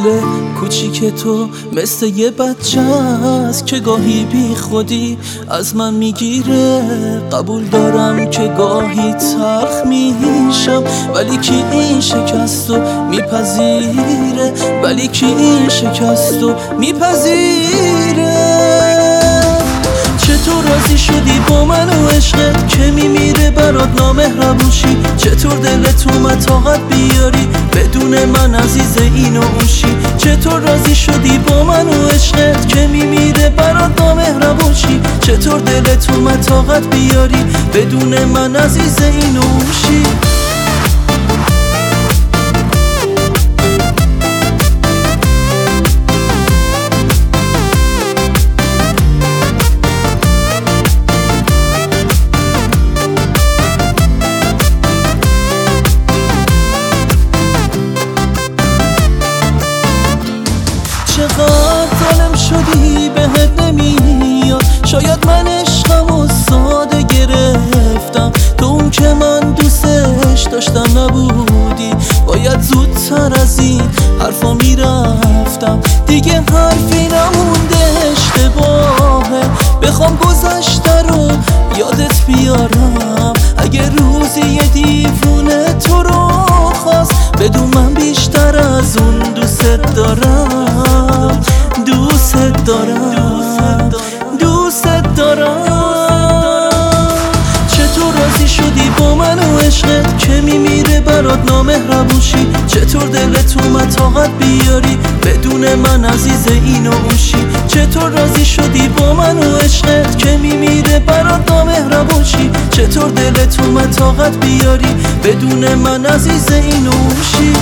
دل کوچیک تو مثل یه بچه است که گاهی بی خودی از من میگیره. قبول دارم که گاهی تلخ میشم، ولی کی این شکستو میپذیره؟ ولی کی این شکستو میپذیره؟ چطور راضی شدی با من و عشقت که میمیره برات نامهربونشی؟ چطور دلت اومد طاقت بیاری بدون من عزیز اینو اونشی؟ چطور راضی شدی با من و عشقت که میمیره برات نامهربونشی؟ چطور دلت اومد طاقت بیاری بدون من عزیز اینو اونشی؟ چقدر ظالم شدی بهت نمیاد، شاید من عشقمو ساده گرفتم، تو اون که من دوستش داشتم نبودی. باید زودتر از این حرفا میرفتم، دیگه حرفی نمونده اشتباهه. بخوام گذشته رو یادت بیارم، اگه روزی یه دیوونه تو رو خواست بدون من بیشتر از اون دوست دارم. دوست دارم، دوست دارم. چطور راضی شدی با من و عشقت که میمیره برات نامهربونشی؟ چطور دلت اومد طاقت بیاری بدون من عزیز اینو اونشی؟ چطور راضی شدی با من و عشقت که میمیره برات نامهربونشی؟ چطور دلت اومد طاقت بیاری بدون من عزیز اینو اونشی؟